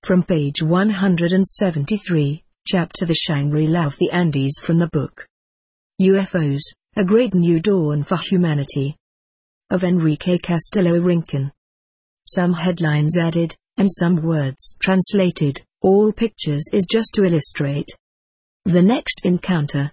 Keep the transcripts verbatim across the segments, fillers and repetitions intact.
From page one hundred seventy-three, chapter The Shangri-La of the Andes from the book U F Os, A Great New Dawn for Humanity, of Enrique Castillo Rincon. Some headlines added, and some words translated. All pictures is just to illustrate. The next encounter.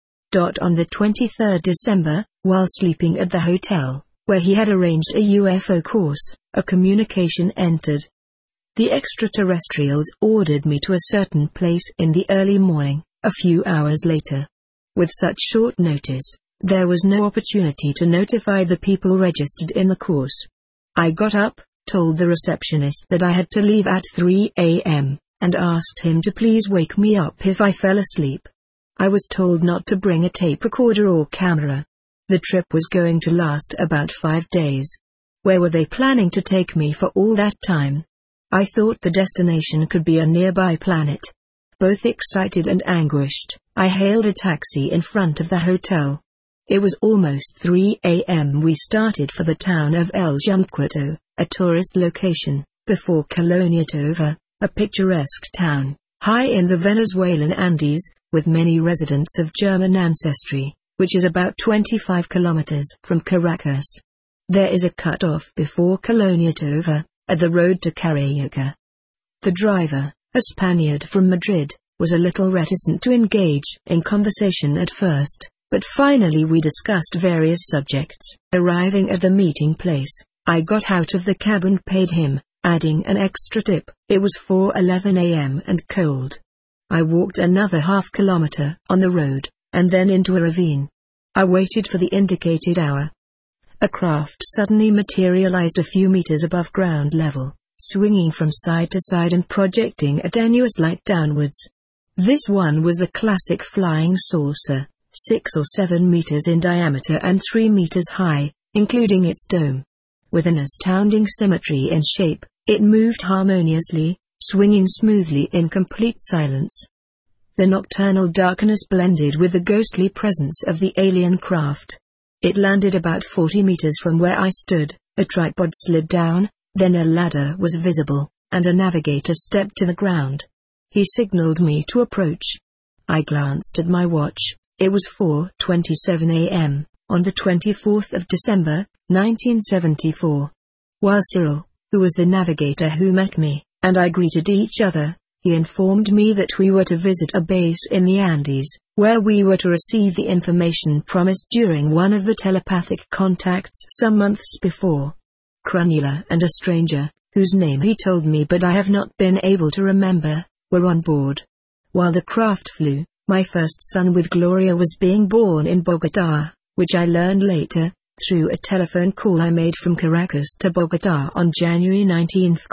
On the twenty-third of December, while sleeping at the hotel, where he had arranged a U F O course, a communication entered. The extraterrestrials ordered me to a certain place in the early morning, a few hours later. With such short notice, there was no opportunity to notify the people registered in the course. I got up, told the receptionist that I had to leave at three a m, and asked him to please wake me up if I fell asleep. I was told not to bring a tape recorder or camera. The trip was going to last about five days. Where were they planning to take me for all that time? I thought the destination could be a nearby planet. Both excited and anguished, I hailed a taxi in front of the hotel. It was almost three a m We started for the town of El Junquito, a tourist location, before Colonia Tovar, a picturesque town, high in the Venezuelan Andes, with many residents of German ancestry, which is about twenty-five kilometers from Caracas. There is a cut-off before Colonia Tovar, at the road to Carriaga. The driver, a Spaniard from Madrid, was a little reticent to engage in conversation at first, but finally we discussed various subjects. Arriving at the meeting place, I got out of the cab and paid him, adding an extra tip. It was four eleven a m and cold. I walked another half kilometer on the road, and then into a ravine. I waited for the indicated hour. A craft suddenly materialized a few meters above ground level, swinging from side to side and projecting a tenuous light downwards. This one was the classic flying saucer, six or seven meters in diameter and three meters high, including its dome. With an astounding symmetry in shape, it moved harmoniously, swinging smoothly in complete silence. The nocturnal darkness blended with the ghostly presence of the alien craft. It landed about forty meters from where I stood, a tripod slid down, then a ladder was visible, and a navigator stepped to the ground. He signaled me to approach. I glanced at my watch. It was four twenty-seven a m, on the twenty-fourth of December, nineteen seventy-four. While Cyril, who was the navigator who met me, and I greeted each other, he informed me that we were to visit a base in the Andes, where we were to receive the information promised during one of the telepathic contacts some months before. Crunula and a stranger, whose name he told me but I have not been able to remember, were on board. While the craft flew, my first son with Gloria was being born in Bogotá, which I learned later, through a telephone call I made from Caracas to Bogotá on January nineteenth,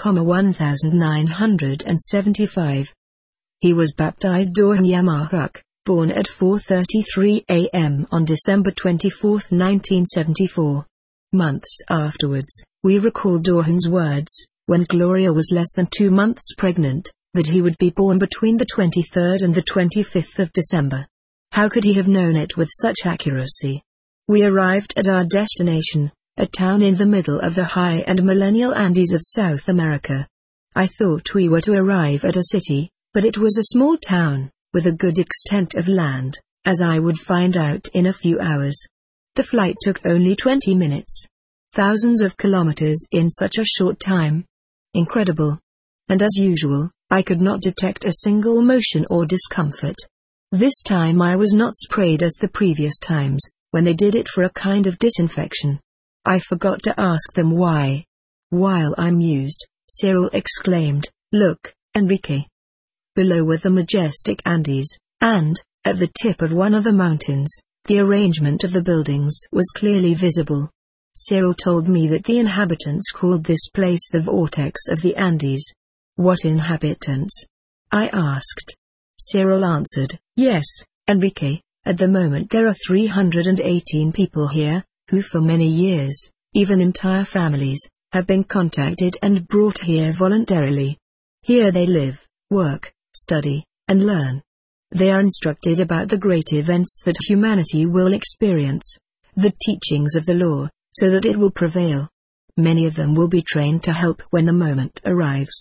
nineteen seventy-five. He was baptized Dorhan Yamaruk, born at four thirty-three a m on December twenty-fourth, nineteen seventy-four. Months afterwards, we recalled Dorhan's words, when Gloria was less than two months pregnant, that he would be born between the twenty-third and the twenty-fifth of December. How could he have known it with such accuracy? We arrived at our destination, a town in the middle of the high and millennial Andes of South America. I thought we were to arrive at a city, but it was a small town, with a good extent of land, as I would find out in a few hours. The flight took only twenty minutes. Thousands of kilometers in such a short time. Incredible. And as usual, I could not detect a single motion or discomfort. This time I was not sprayed as the previous times, when they did it for a kind of disinfection. I forgot to ask them why. While I mused, Cyril exclaimed, "Look, Enrique." Below were the majestic Andes, and, at the tip of one of the mountains, the arrangement of the buildings was clearly visible. Cyril told me that the inhabitants called this place the vortex of the Andes. What inhabitants? I asked. Cyril answered, "Yes, Enrique, at the moment there are three hundred eighteen people here, who for many years, even entire families, have been contacted and brought here voluntarily. Here they live, work, study, and learn. They are instructed about the great events that humanity will experience, the teachings of the law, so that it will prevail. Many of them will be trained to help when the moment arrives.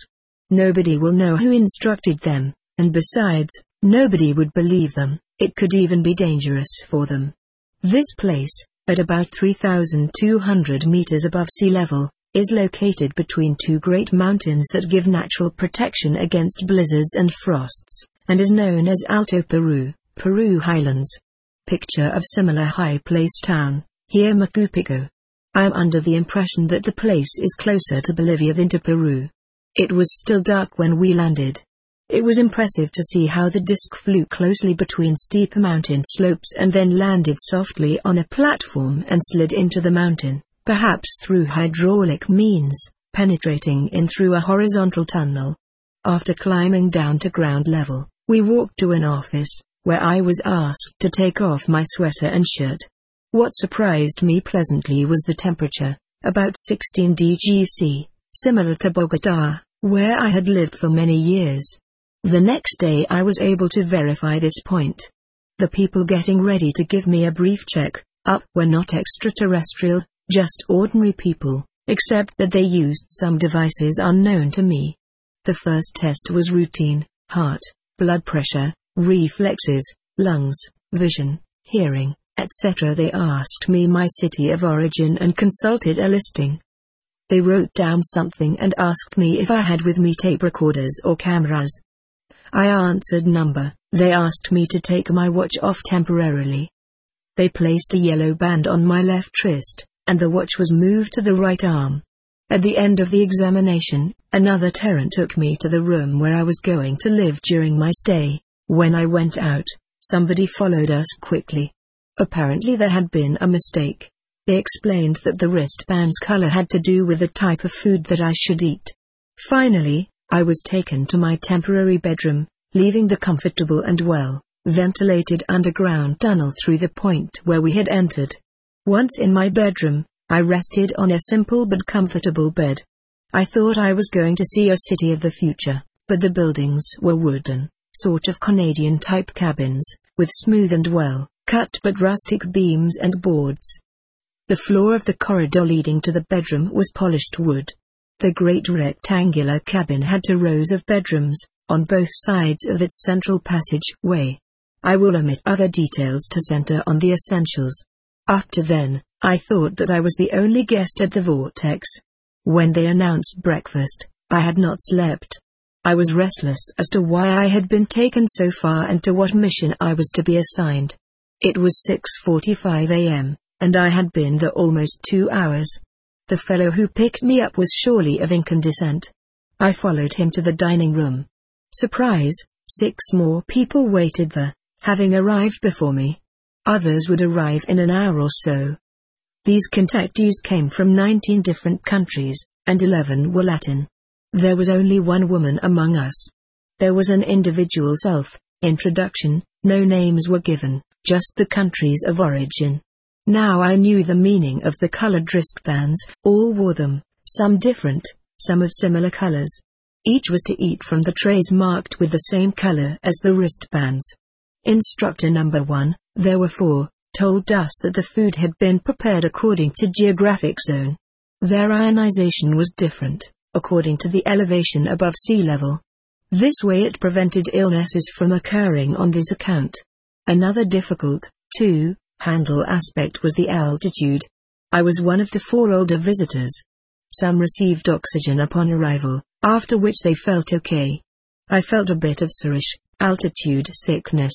Nobody will know who instructed them, and besides, nobody would believe them. It could even be dangerous for them. This place, at about three thousand two hundred meters above sea level, is located between two great mountains that give natural protection against blizzards and frosts, and is known as Alto Peru, Peru Highlands. Picture of similar high place town, here Machu Picchu. I am under the impression that the place is closer to Bolivia than to Peru. It was still dark when we landed. It was impressive to see how the disc flew closely between steep mountain slopes and then landed softly on a platform and slid into the mountain, perhaps through hydraulic means, penetrating in through a horizontal tunnel. After climbing down to ground level, we walked to an office, where I was asked to take off my sweater and shirt. What surprised me pleasantly was the temperature, about sixteen degrees Celsius, similar to Bogota, where I had lived for many years. The next day I was able to verify this point. The people getting ready to give me a brief check-up were not extraterrestrial, just ordinary people, except that they used some devices unknown to me. The first test was routine: heart, blood pressure, reflexes, lungs, vision, hearing, et cetera. They asked me my city of origin and consulted a listing. They wrote down something and asked me if I had with me tape recorders or cameras. I answered number. They asked me to take my watch off temporarily. They placed a yellow band on my left wrist, and the watch was moved to the right arm. At the end of the examination, another Terran took me to the room where I was going to live during my stay. When I went out, somebody followed us quickly. Apparently there had been a mistake. They explained that the wristband's color had to do with the type of food that I should eat. Finally, I was taken to my temporary bedroom, leaving the comfortable and well-ventilated underground tunnel through the point where we had entered. Once in my bedroom, I rested on a simple but comfortable bed. I thought I was going to see a city of the future, but the buildings were wooden, sort of Canadian-type cabins, with smooth and well-cut but rustic beams and boards. The floor of the corridor leading to the bedroom was polished wood. The great rectangular cabin had two rows of bedrooms, on both sides of its central passageway. I will omit other details to center on the essentials. Up to then, I thought that I was the only guest at the Vortex. When they announced breakfast, I had not slept. I was restless as to why I had been taken so far and to what mission I was to be assigned. It was six forty-five a m, and I had been there almost two hours. The fellow who picked me up was surely of Incan descent. I followed him to the dining room. Surprise, six more people waited there, having arrived before me. Others would arrive in an hour or so. These contactees came from nineteen different countries, and eleven were Latin. There was only one woman among us. There was an individual self-introduction, no names were given, just the countries of origin. Now I knew the meaning of the colored wristbands. All wore them, some different, some of similar colors. Each was to eat from the trays marked with the same color as the wristbands. Instructor number one, there were four, told us that the food had been prepared according to geographic zone. Their ionization was different, according to the elevation above sea level. This way it prevented illnesses from occurring on this account. Another difficult, too, handle aspect was the altitude. I was one of the four older visitors. Some received oxygen upon arrival, after which they felt okay. I felt a bit of serious altitude sickness.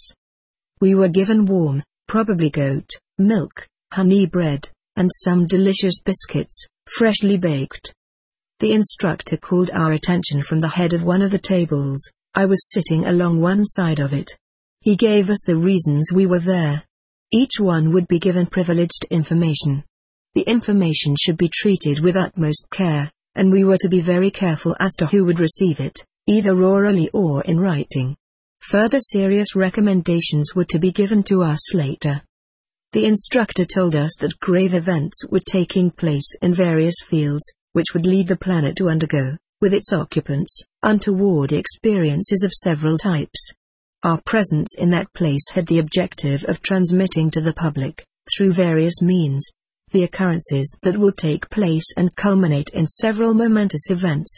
We were given warm, probably goat milk, honey bread, and some delicious biscuits, freshly baked. The instructor called our attention from the head of one of the tables. I was sitting along one side of it. He gave us the reasons we were there. Each one would be given privileged information. The information should be treated with utmost care, and we were to be very careful as to who would receive it, either orally or in writing. Further serious recommendations were to be given to us later. The instructor told us that grave events were taking place in various fields, which would lead the planet to undergo, with its occupants, untoward experiences of several types. Our presence in that place had the objective of transmitting to the public, through various means, the occurrences that will take place and culminate in several momentous events.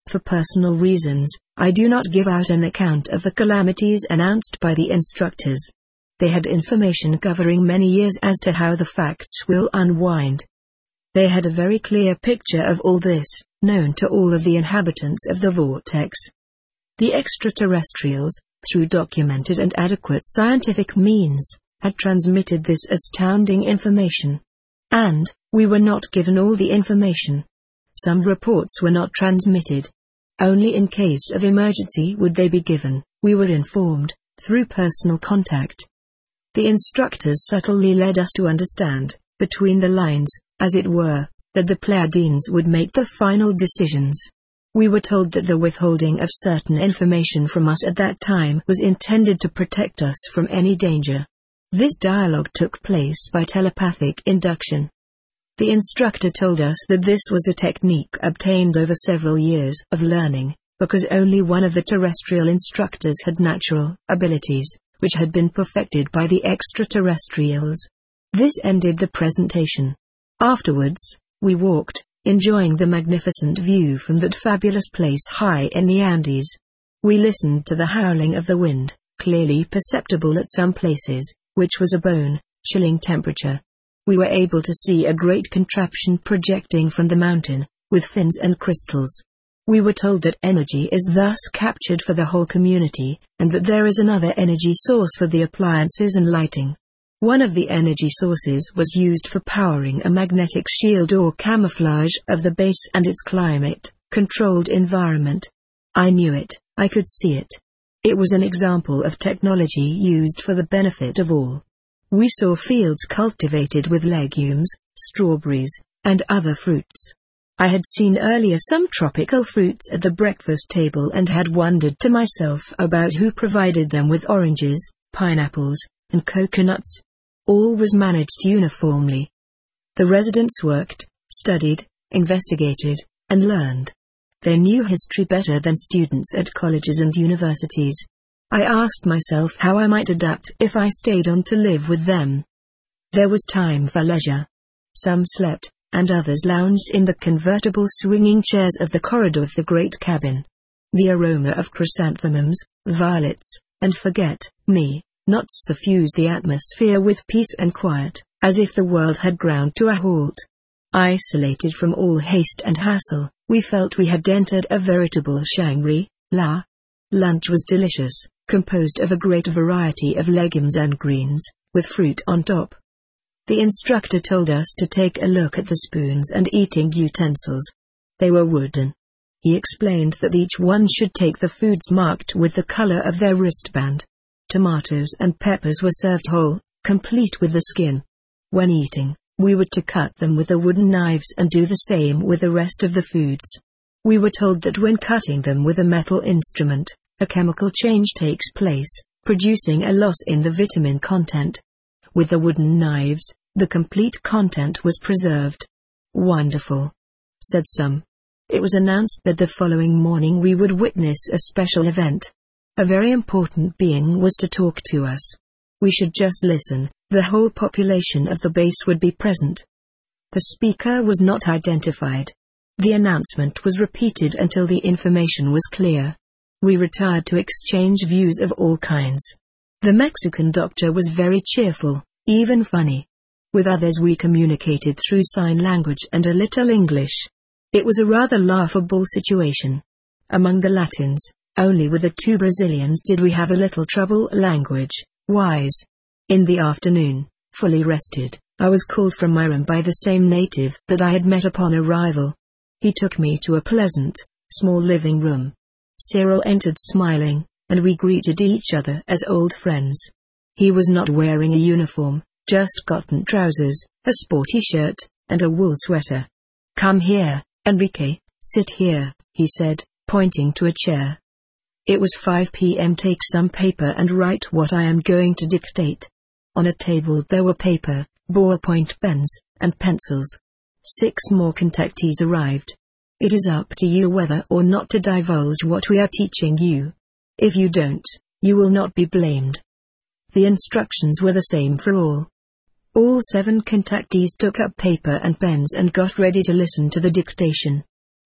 For personal reasons, I do not give out an account of the calamities announced by the instructors. They had information covering many years as to how the facts will unwind. They had a very clear picture of all this, known to all of the inhabitants of the vortex. The extraterrestrials, through documented and adequate scientific means, had transmitted this astounding information. And, we were not given all the information. Some reports were not transmitted. Only in case of emergency would they be given, we were informed, through personal contact. The instructors subtly led us to understand, between the lines, as it were, that the Pleiadians would make the final decisions. We were told that the withholding of certain information from us at that time was intended to protect us from any danger. This dialogue took place by telepathic induction. The instructor told us that this was a technique obtained over several years of learning, because only one of the terrestrial instructors had natural abilities, which had been perfected by the extraterrestrials. This ended the presentation. Afterwards, we walked, enjoying the magnificent view from that fabulous place high in the Andes. We listened to the howling of the wind, clearly perceptible at some places, which was a bone-chilling temperature. We were able to see a great contraption projecting from the mountain, with fins and crystals. We were told that energy is thus captured for the whole community, and that there is another energy source for the appliances and lighting. One of the energy sources was used for powering a magnetic shield or camouflage of the base and its climate-controlled environment. I knew it, I could see it. It was an example of technology used for the benefit of all. We saw fields cultivated with legumes, strawberries, and other fruits. I had seen earlier some tropical fruits at the breakfast table and had wondered to myself about who provided them with oranges, pineapples, and coconuts. All was managed uniformly. The residents worked, studied, investigated, and learned. They knew history better than students at colleges and universities. I asked myself how I might adapt if I stayed on to live with them. There was time for leisure. Some slept, and others lounged in the convertible swinging chairs of the corridor of the great cabin. The aroma of chrysanthemums, violets, and forget-me nots suffused the atmosphere with peace and quiet, as if the world had ground to a halt. Isolated from all haste and hassle, we felt we had entered a veritable Shangri-La. Lunch was delicious, composed of a great variety of legumes and greens, with fruit on top. The instructor told us to take a look at the spoons and eating utensils. They were wooden. He explained that each one should take the foods marked with the color of their wristband. Tomatoes and peppers were served whole, complete with the skin. When eating, we were to cut them with the wooden knives and do the same with the rest of the foods. We were told that when cutting them with a metal instrument, a chemical change takes place, producing a loss in the vitamin content. With the wooden knives, the complete content was preserved. Wonderful, said some. It was announced that the following morning we would witness a special event. A very important being was to talk to us. We should just listen, the whole population of the base would be present. The speaker was not identified. The announcement was repeated until the information was clear. We retired to exchange views of all kinds. The Mexican doctor was very cheerful, even funny. With others we communicated through sign language and a little English. It was a rather laughable situation. Among the Latins, only with the two Brazilians did we have a little trouble language-wise. In the afternoon, fully rested, I was called from my room by the same native that I had met upon arrival. He took me to a pleasant, small living room. Cyril entered smiling, and we greeted each other as old friends. He was not wearing a uniform, just cotton trousers, a sporty shirt, and a wool sweater. "Come here, Enrique, sit here," he said, pointing to a chair. It was five p m Take some paper and write what I am going to dictate. On a table there were paper, ballpoint pens, and pencils. Six more contactees arrived. It is up to you whether or not to divulge what we are teaching you. If you don't, you will not be blamed. The instructions were the same for all. All seven contactees took up paper and pens and got ready to listen to the dictation.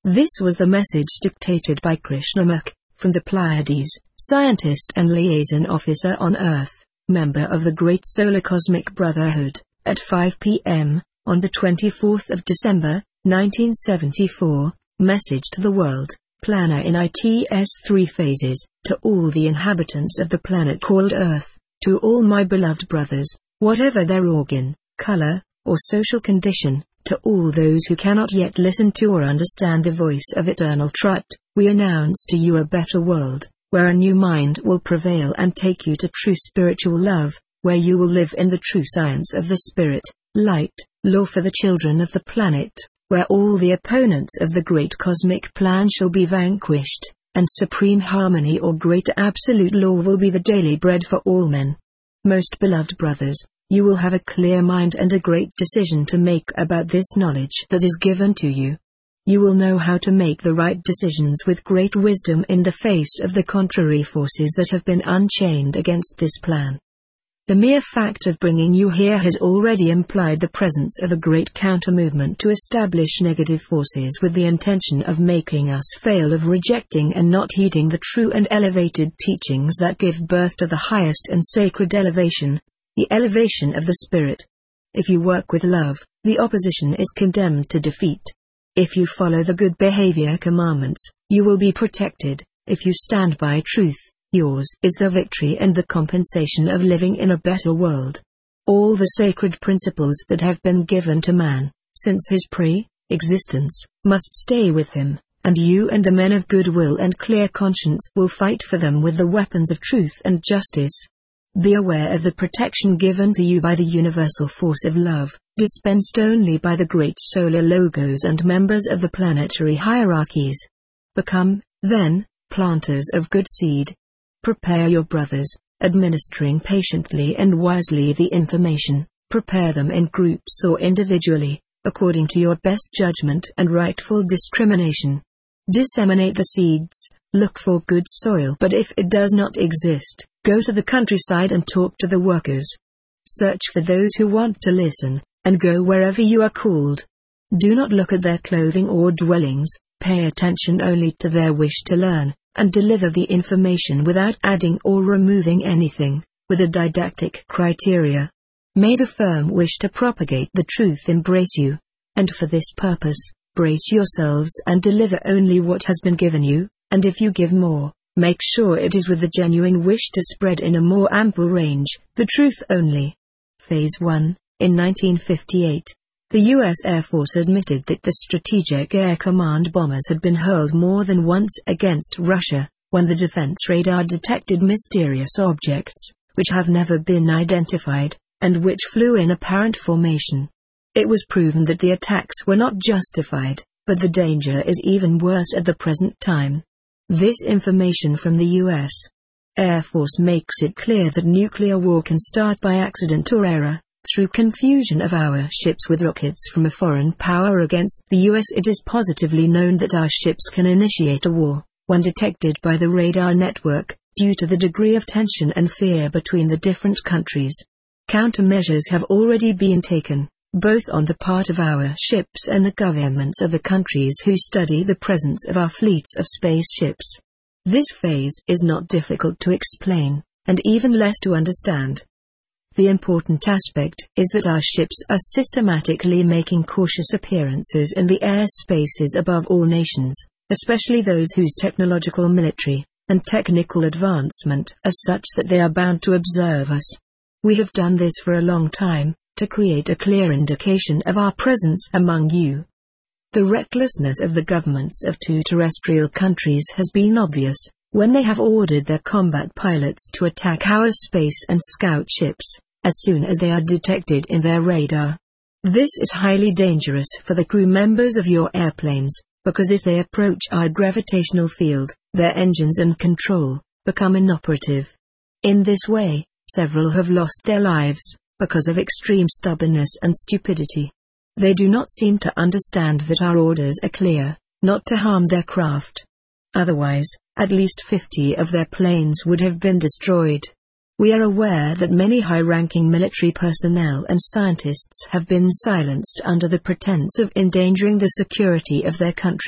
This was the message dictated by Krishnamurti, from the Pleiades, scientist and liaison officer on Earth, member of the Great Solar Cosmic Brotherhood, at five p m, on the twenty-fourth of December, nineteen seventy-four, message to the world, planner in its three phases, to all the inhabitants of the planet called Earth, to all my beloved brothers, whatever their organ, color, or social condition, to all those who cannot yet listen to or understand the voice of eternal truth, we announce to you a better world, where a new mind will prevail and take you to true spiritual love, where you will live in the true science of the spirit, light, law for the children of the planet, where all the opponents of the great cosmic plan shall be vanquished, and supreme harmony or great absolute law will be the daily bread for all men. Most beloved brothers, you will have a clear mind and a great decision to make about this knowledge that is given to you. You will know how to make the right decisions with great wisdom in the face of the contrary forces that have been unchained against this plan. The mere fact of bringing you here has already implied the presence of a great counter-movement to establish negative forces with the intention of making us fail, of rejecting and not heeding the true and elevated teachings that give birth to the highest and sacred elevation, the elevation of the spirit. If you work with love, the opposition is condemned to defeat. If you follow the good behavior commandments, you will be protected. If you stand by truth, yours is the victory and the compensation of living in a better world. All the sacred principles that have been given to man, since his pre-existence, must stay with him, and you and the men of goodwill and clear conscience will fight for them with the weapons of truth and justice. Be aware of the protection given to you by the universal force of love, dispensed only by the great solar logos and members of the planetary hierarchies. Become, then, planters of good seed. Prepare your brothers, administering patiently and wisely the information. Prepare them in groups or individually, according to your best judgment and rightful discrimination. Disseminate the seeds. Look for good soil, but if it does not exist, go to the countryside and talk to the workers. Search for those who want to listen, and go wherever you are called. Do not look at their clothing or dwellings, pay attention only to their wish to learn, and deliver the information without adding or removing anything, with a didactic criteria. May the firm wish to propagate the truth embrace you, and for this purpose, brace yourselves and deliver only what has been given you. And if you give more, make sure it is with the genuine wish to spread in a more ample range, the truth only. Phase one. In nineteen fifty-eight, the U S Air Force admitted that the Strategic Air Command bombers had been hurled more than once against Russia, when the defense radar detected mysterious objects, which have never been identified, and which flew in apparent formation. It was proven that the attacks were not justified, but the danger is even worse at the present time. This information from the U S Air Force makes it clear that nuclear war can start by accident or error, through confusion of our ships with rockets from a foreign power against the U S. It is positively known that our ships can initiate a war, when detected by the radar network, due to the degree of tension and fear between the different countries. Countermeasures have already been taken, both on the part of our ships and the governments of the countries who study the presence of our fleets of spaceships. This phase is not difficult to explain, and even less to understand. The important aspect is that our ships are systematically making cautious appearances in the air spaces above all nations, especially those whose technological, military, and technical advancement are such that they are bound to observe us. We have done this for a long time, to create a clear indication of our presence among you. The recklessness of the governments of two terrestrial countries has been obvious, when they have ordered their combat pilots to attack our space and scout ships, as soon as they are detected in their radar. This is highly dangerous for the crew members of your airplanes, because if they approach our gravitational field, their engines and control become inoperative. In this way, several have lost their lives, because of extreme stubbornness and stupidity. They do not seem to understand that our orders are clear, not to harm their craft. Otherwise, at least fifty of their planes would have been destroyed. We are aware that many high-ranking military personnel and scientists have been silenced under the pretense of endangering the security of their countries,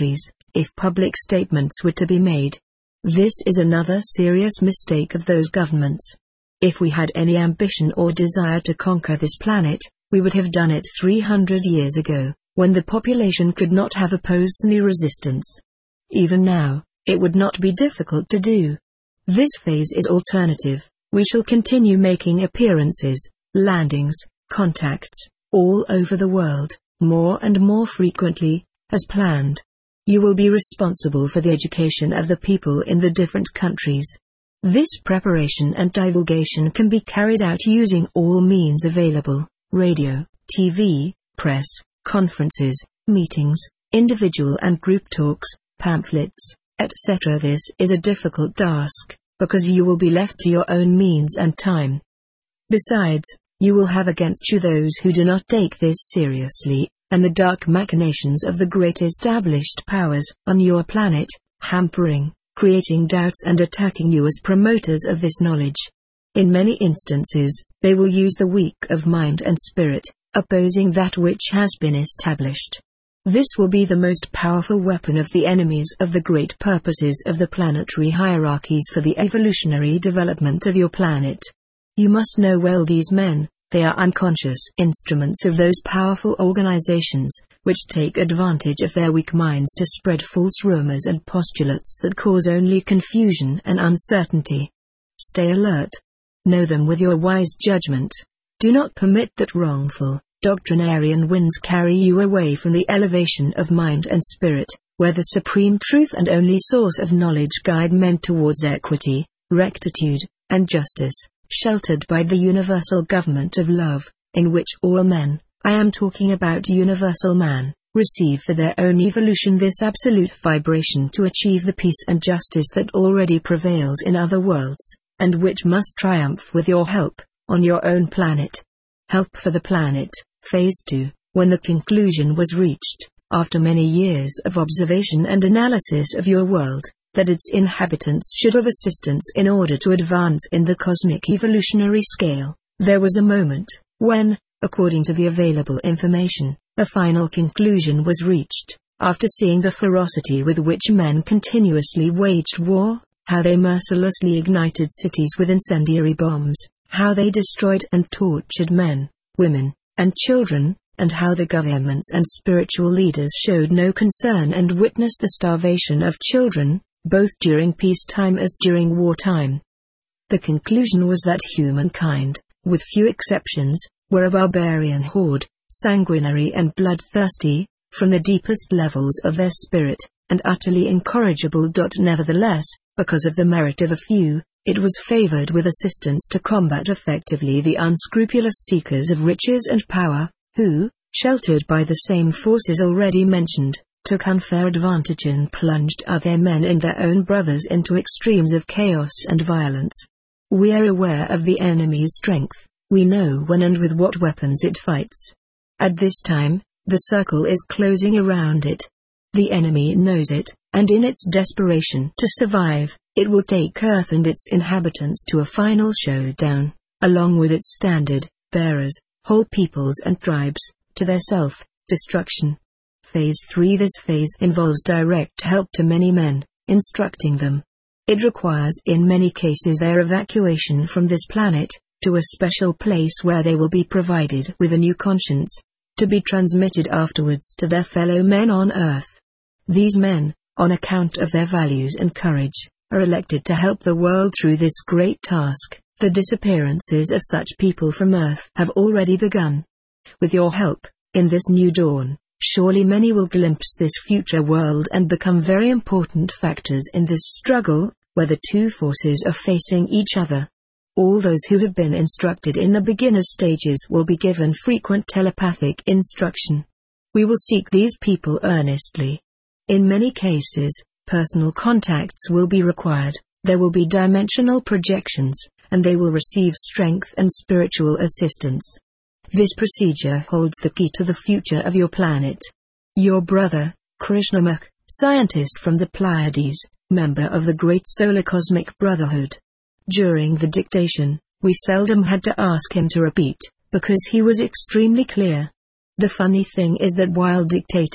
if public statements were to be made. This is another serious mistake of those governments. If we had any ambition or desire to conquer this planet, we would have done it three hundred years ago, when the population could not have opposed any resistance. Even now, it would not be difficult to do. This phase is alternative. We shall continue making appearances, landings, contacts, all over the world, more and more frequently, as planned. You will be responsible for the education of the people in the different countries. This preparation and divulgation can be carried out using all means available: radio, T V, press, conferences, meetings, individual and group talks, pamphlets, et cetera. This is a difficult task, because you will be left to your own means and time. Besides, you will have against you those who do not take this seriously, and the dark machinations of the great established powers on your planet, hampering, creating doubts and attacking you as promoters of this knowledge. In many instances, they will use the weak of mind and spirit, opposing that which has been established. This will be the most powerful weapon of the enemies of the great purposes of the planetary hierarchies for the evolutionary development of your planet. You must know well these men. They are unconscious instruments of those powerful organizations, which take advantage of their weak minds to spread false rumors and postulates that cause only confusion and uncertainty. Stay alert. Know them with your wise judgment. Do not permit that wrongful, doctrinarian winds carry you away from the elevation of mind and spirit, where the supreme truth and only source of knowledge guide men towards equity, rectitude, and justice, sheltered by the universal government of love, in which all men, I am talking about universal man, receive for their own evolution this absolute vibration to achieve the peace and justice that already prevails in other worlds, and which must triumph with your help, on your own planet. Help for the planet, Phase two. When the conclusion was reached, after many years of observation and analysis of your world, that its inhabitants should have assistance in order to advance in the cosmic evolutionary scale, there was a moment when, according to the available information, a final conclusion was reached, after seeing the ferocity with which men continuously waged war, how they mercilessly ignited cities with incendiary bombs, how they destroyed and tortured men, women, and children, and how the governments and spiritual leaders showed no concern and witnessed the starvation of children, both during peacetime as during wartime. The conclusion was that humankind, with few exceptions, were a barbarian horde, sanguinary and bloodthirsty, from the deepest levels of their spirit, and utterly incorrigible. Nevertheless, because of the merit of a few, it was favored with assistance to combat effectively the unscrupulous seekers of riches and power, who, sheltered by the same forces already mentioned, took unfair advantage and plunged other men and their own brothers into extremes of chaos and violence. We are aware of the enemy's strength. We know when and with what weapons it fights. At this time, the circle is closing around it. The enemy knows it, and in its desperation to survive, it will take Earth and its inhabitants to a final showdown, along with its standard bearers, whole peoples and tribes, to their self-destruction. Phase three. This phase involves direct help to many men, instructing them. It requires in many cases their evacuation from this planet, to a special place where they will be provided with a new conscience, to be transmitted afterwards to their fellow men on Earth. These men, on account of their values and courage, are elected to help the world through this great task. The disappearances of such people from Earth have already begun. With your help, in this new dawn, surely many will glimpse this future world and become very important factors in this struggle, where the two forces are facing each other. All those who have been instructed in the beginner stages will be given frequent telepathic instruction. We will seek these people earnestly. In many cases, personal contacts will be required. There will be dimensional projections, and they will receive strength and spiritual assistance. This procedure holds the key to the future of your planet. Your brother, Krishnamurk, scientist from the Pleiades, member of the Great Solar Cosmic Brotherhood. During the dictation, we seldom had to ask him to repeat, because he was extremely clear. The funny thing is that while dictating,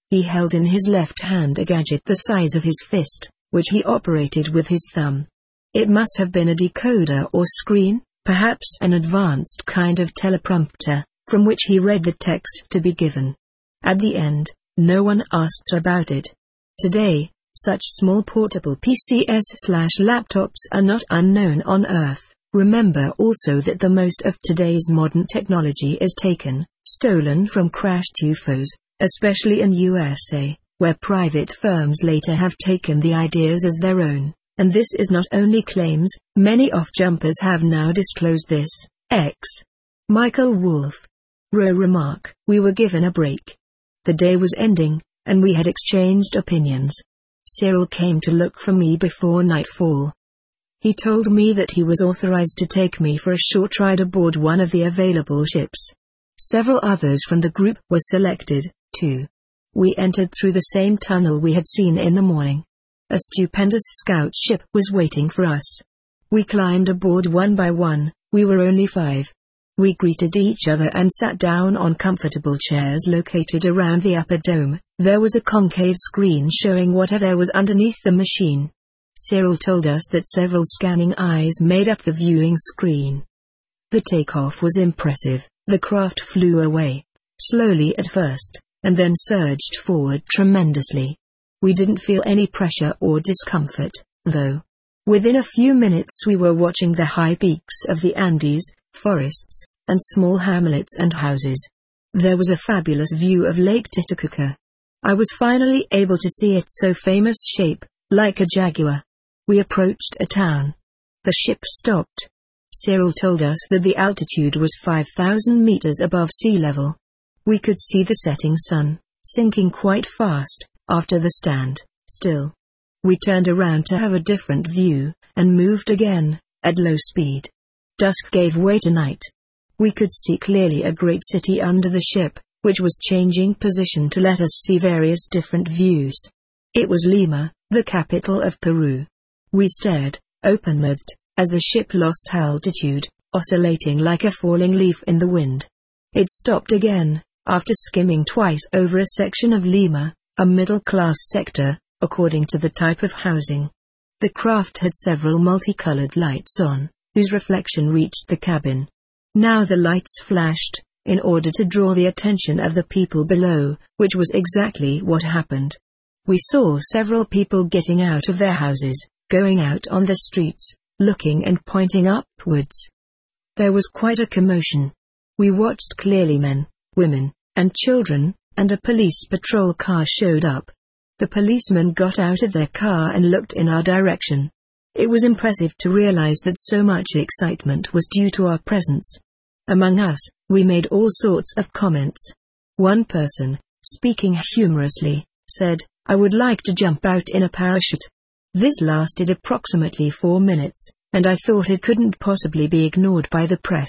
He held in his left hand a gadget the size of his fist, which he operated with his thumb. It must have been a decoder or screen, perhaps an advanced kind of teleprompter, from which he read the text to be given. At the end, no one asked about it. Today, such small portable P Cs slash laptops are not unknown on Earth. Remember also that the most of today's modern technology is taken, stolen from crashed U F Os, especially in U S A, where private firms later have taken the ideas as their own. And this is not only claims, many off-jumpers have now disclosed this. X. Michael Wolff. Row remark, we were given a break. The day was ending, and we had exchanged opinions. Cyril came to look for me before nightfall. He told me that he was authorized to take me for a short ride aboard one of the available ships. Several others from the group were selected, too. We entered through the same tunnel we had seen in the morning. A stupendous scout ship was waiting for us. We climbed aboard one by one. We were only five. We greeted each other and sat down on comfortable chairs located around the upper dome. There was a concave screen showing whatever was underneath the machine. Cyril told us that several scanning eyes made up the viewing screen. The takeoff was impressive. The craft flew away, slowly at first, and then surged forward tremendously. We didn't feel any pressure or discomfort, though. Within a few minutes we were watching the high peaks of the Andes, forests, and small hamlets and houses. There was a fabulous view of Lake Titicaca. I was finally able to see its so famous shape, like a jaguar. We approached a town. The ship stopped. Cyril told us that the altitude was five thousand meters above sea level. We could see the setting sun, sinking quite fast, after the stand, still. We turned around to have a different view, and moved again, at low speed. Dusk gave way to night. We could see clearly a great city under the ship, which was changing position to let us see various different views. It was Lima, the capital of Peru. We stared, open-mouthed, as the ship lost altitude, oscillating like a falling leaf in the wind. It stopped again, after skimming twice over a section of Lima, a middle-class sector, according to the type of housing. The craft had several multicolored lights on, whose reflection reached the cabin. Now the lights flashed, in order to draw the attention of the people below, which was exactly what happened. We saw several people getting out of their houses, going out on the streets, looking and pointing upwards. There was quite a commotion. We watched clearly men, women, and children, and a police patrol car showed up. The policemen got out of their car and looked in our direction. It was impressive to realize that so much excitement was due to our presence. Among us, we made all sorts of comments. One person, speaking humorously, said, "I would like to jump out in a parachute." This lasted approximately four minutes, and I thought it couldn't possibly be ignored by the press.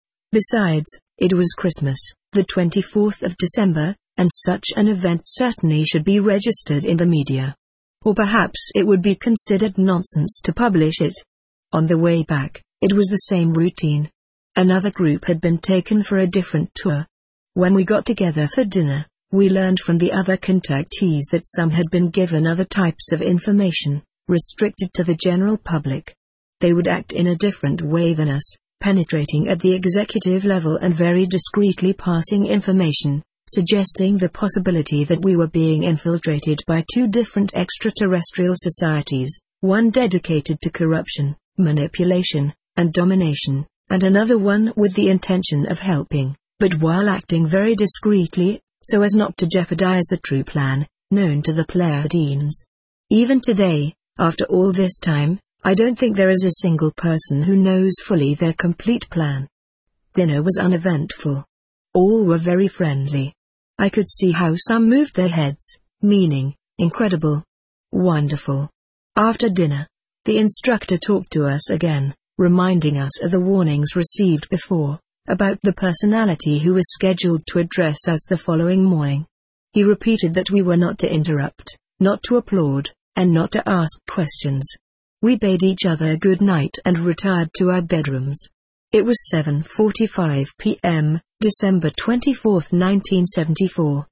Besides, it was Christmas, the twenty-fourth of December, and such an event certainly should be registered in the media. Or perhaps it would be considered nonsense to publish it. On the way back, it was the same routine. Another group had been taken for a different tour. When we got together for dinner, we learned from the other contactees that some had been given other types of information, restricted to the general public. They would act in a different way than us, penetrating at the executive level and very discreetly passing information, suggesting the possibility that we were being infiltrated by two different extraterrestrial societies, one dedicated to corruption, manipulation, and domination, and another one with the intention of helping, but while acting very discreetly, so as not to jeopardize the true plan, known to the Pleiadians. Even today, after all this time, I don't think there is a single person who knows fully their complete plan. Dinner was uneventful. All were very friendly. I could see how some moved their heads, meaning, incredible. Wonderful. After dinner, the instructor talked to us again, reminding us of the warnings received before, about the personality who was scheduled to address us the following morning. He repeated that we were not to interrupt, not to applaud, and not to ask questions. We bade each other good night and retired to our bedrooms. It was seven forty-five p m, December twenty-fourth, nineteen seventy-four.